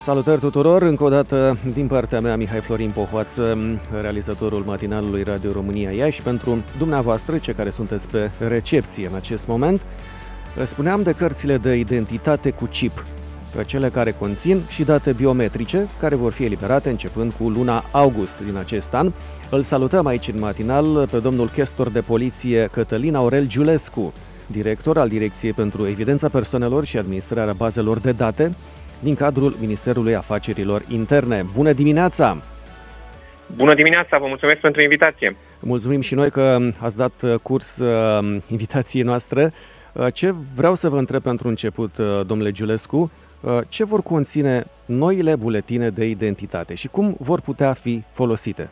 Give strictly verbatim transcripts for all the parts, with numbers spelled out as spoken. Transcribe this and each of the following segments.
Salutări tuturor, încă o dată din partea mea Mihai Florin Pohoață, realizatorul matinalului Radio România Iași, pentru dumneavoastră, cei care sunteți pe recepție în acest moment. Spuneam de cărțile de identitate cu chip, cele care conțin și date biometrice, care vor fi eliberate începând cu luna august din acest an. Îl salutăm aici în matinal pe domnul chestor de poliție Cătălin Aurel Giulescu, director al Direcției pentru Evidența Persoanelor și Administrarea Bazelor de Date din cadrul Ministerului Afacerilor Interne. Bună dimineața! Bună dimineața, vă mulțumesc pentru invitație. Mulțumim și noi că ați dat curs uh, invitației noastre. Uh, ce vreau să vă întreb pentru început, uh, domnule Giulescu, uh, ce vor conține noile buletine de identitate și cum vor putea fi folosite?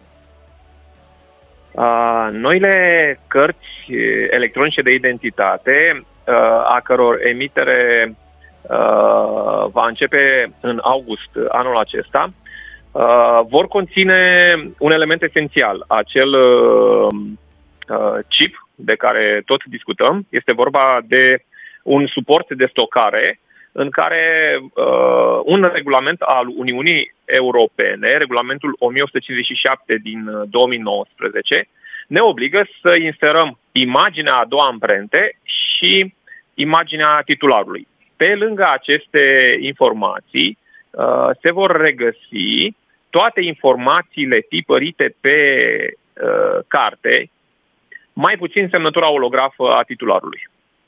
Uh, noile cărți electronice de identitate, uh, a căror emitere Uh, va începe în august anul acesta, uh, vor conține un element esențial, acel uh, chip de care tot discutăm. Este vorba de un suport de stocare în care uh, un regulament al Uniunii Europene, regulamentul o mie o sută cincizeci și șapte din două mii nouăsprezece, ne obligă să inserăm imaginea a doua amprente și imaginea titularului. Pe lângă aceste informații uh, se vor regăsi toate informațiile tipărite pe uh, carte, mai puțin semnătura olografă a titularului.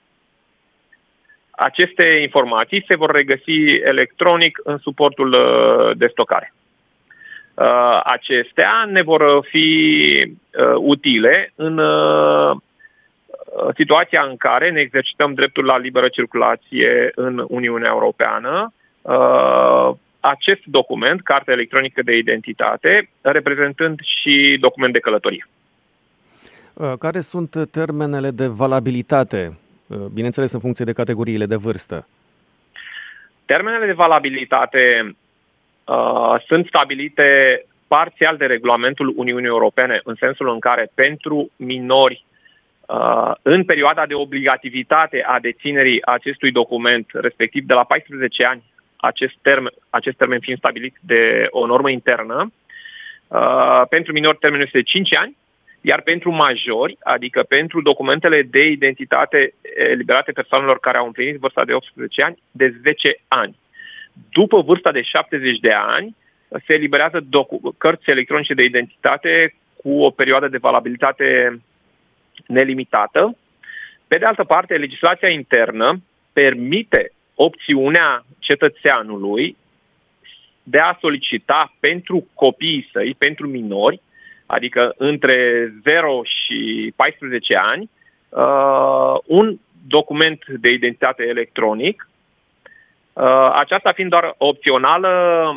Aceste informații se vor regăsi electronic în suportul uh, de stocare. Uh, acestea ne vor fi uh, utile în uh, situația în care ne exercităm dreptul la liberă circulație în Uniunea Europeană. Acest document, Cartea electronică de identitate, reprezentând și document de călătorie. Care sunt termenele de valabilitate, bineînțeles în funcție de categoriile de vârstă? Termenele de valabilitate uh, sunt stabilite parțial de regulamentul Uniunii Europene, în sensul în care pentru minori în perioada de obligativitate a deținerii acestui document, respectiv de la paisprezece ani, acest termen, acest termen fiind stabilit de o normă internă, pentru minori termenul este de cinci ani, iar pentru majori, adică pentru documentele de identitate eliberate persoanelor care au împlinit vârsta de optsprezece ani, de zece ani. După vârsta de șaptezeci de ani, se eliberează docu- cărți electronice de identitate cu o perioadă de valabilitate nelimitată. Pe de altă parte, legislația internă permite opțiunea cetățeanului de a solicita pentru copiii săi, pentru minori, adică între zero și paisprezece ani, un document de identitate electronic, aceasta fiind doar opțională.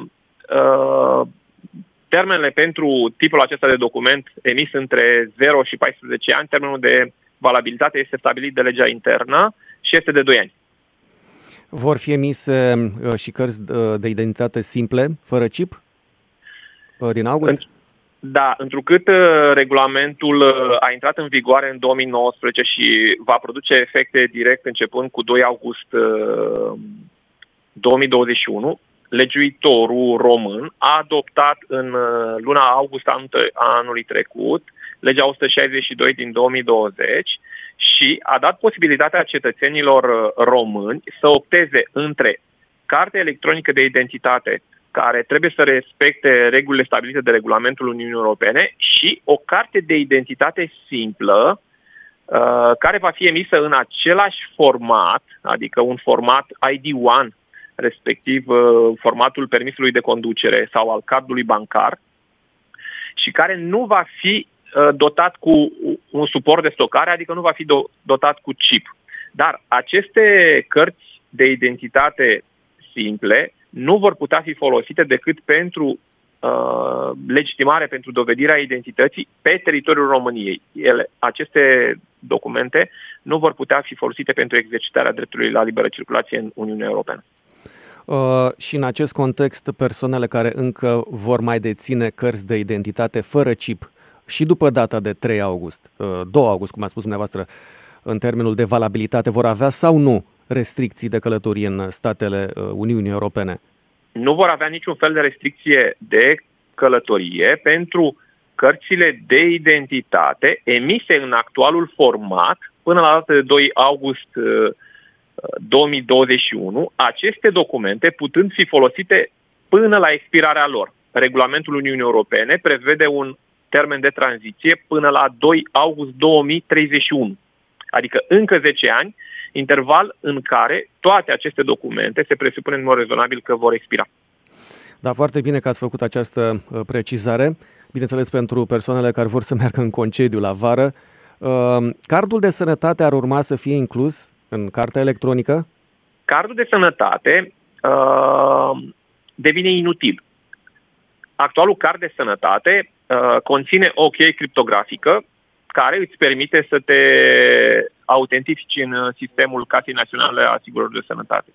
Termenele pentru tipul acesta de document emis între zero și paisprezece ani, termenul de valabilitate este stabilit de legea internă și este de doi ani. Vor fi emise și cărți de identitate simple, fără chip, din august? Da, întrucât regulamentul a intrat în vigoare în două mii nouăsprezece și va produce efecte direct începând cu doi august două mii douăzeci și unu, legiuitorul român a adoptat în luna august anului trecut legea o sută șaizeci și doi din două mii douăzeci și a dat posibilitatea cetățenilor români să opteze între cartea electronică de identitate, care trebuie să respecte regulile stabilite de regulamentul Uniunii Europene, și o carte de identitate simplă, care va fi emisă în același format, adică un format I D unu, respectiv formatul permisului de conducere sau al cardului bancar, și care nu va fi dotat cu un suport de stocare, adică nu va fi dotat cu chip. Dar aceste cărți de identitate simple nu vor putea fi folosite decât pentru uh, legitimare, pentru dovedirea identității pe teritoriul României. Ele, aceste documente nu vor putea fi folosite pentru exercitarea dreptului la liberă circulație în Uniunea Europeană. Uh, și în acest context, persoanele care încă vor mai deține cărți de identitate fără chip și după data de trei august, uh, doi august, cum a spus dumneavoastră, în termenul de valabilitate, vor avea sau nu restricții de călătorie în statele uh, Uniunii Europene? nu vor avea niciun fel de restricție de călătorie pentru cărțile de identitate emise în actualul format până la data de doi august două mii douăzeci și unu, aceste documente putând fi folosite până la expirarea lor. Regulamentul Uniunii Europene prevede un termen de tranziție până la doi august două mii treizeci și unu, adică încă zece ani, interval în care toate aceste documente se presupune în mod rezonabil că vor expira. Da, foarte bine că ați făcut această precizare. Bineînțeles, pentru persoanele care vor să meargă în concediu la vară, cardul de sănătate ar urma să fie inclus în cartea electronică? Cardul de sănătate uh, devine inutil. Actualul card de sănătate uh, conține o cheie criptografică care îți permite să te autentifici în sistemul Casei Naționale a Asigurărilor de Sănătate.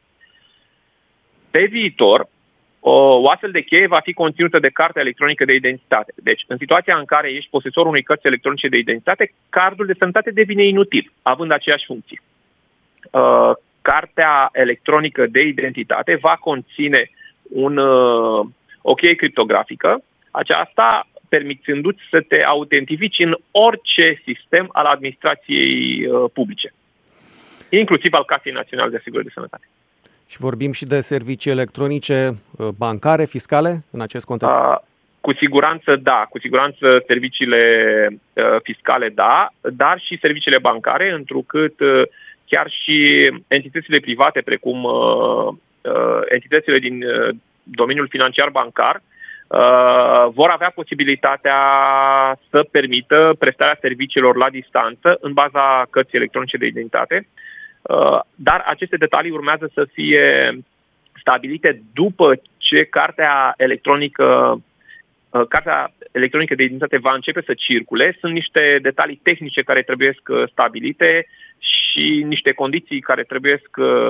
Pe viitor, o, o astfel de cheie va fi conținută de cartea electronică de identitate. Deci, în situația în care ești posesorul unei cărți electronice de identitate, cardul de sănătate devine inutil, având aceeași funcție. Uh, cartea electronică de identitate va conține un, uh, o cheie criptografică, aceasta permițându-ți să te autentifici în orice sistem al administrației uh, publice, inclusiv al Casei Naționale de Asigurări de Sănătate. Și vorbim și de servicii electronice bancare, fiscale, în acest context? Uh, cu siguranță da, cu siguranță serviciile uh, fiscale da, dar și serviciile bancare, întrucât uh, chiar și entitățile private, precum uh, uh, entitățile din uh, domeniul financiar bancar, uh, vor avea posibilitatea să permită prestarea serviciilor la distanță în baza cărții electronice de identitate. Uh, dar aceste detalii urmează să fie stabilite după ce cartea electronică, uh, cartea electronică de identitate va începe să circule. Sunt niște detalii tehnice care trebuie stabilite și niște condiții care trebuie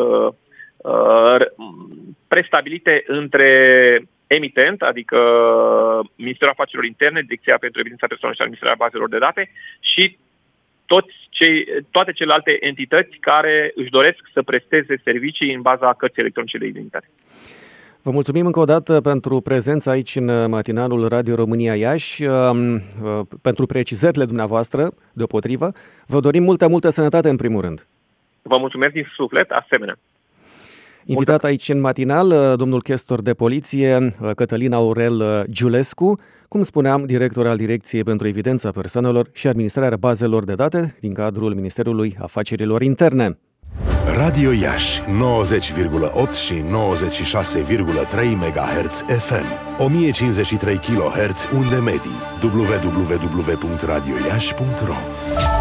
uh, prestabilite între emitent, adică Ministerul Afacerilor Interne, Direcția pentru Evidența Persoanelor și Administrarea Bazelor de Date și toți cei, toate celelalte entități care își doresc să presteze servicii în baza cărții electronice de identitate. Vă mulțumim încă o dată pentru prezența aici în matinalul Radio România Iași, pentru precizările dumneavoastră, deopotrivă. Vă dorim multă, multă sănătate în primul rând. Vă mulțumesc din suflet, asemenea. Invitat aici în matinal, domnul chestor de poliție, Cătălin Aurel Giulescu, cum spuneam, director al Direcției pentru Evidența Persoanelor și Administrarea Bazelor de Date din cadrul Ministerului Afacerilor Interne. Radio Iași nouăzeci virgulă opt și nouăzeci și șase virgulă trei MHz F M, o mie cincizeci și trei kilohertz unde medii. w w w punct radio iași punct r o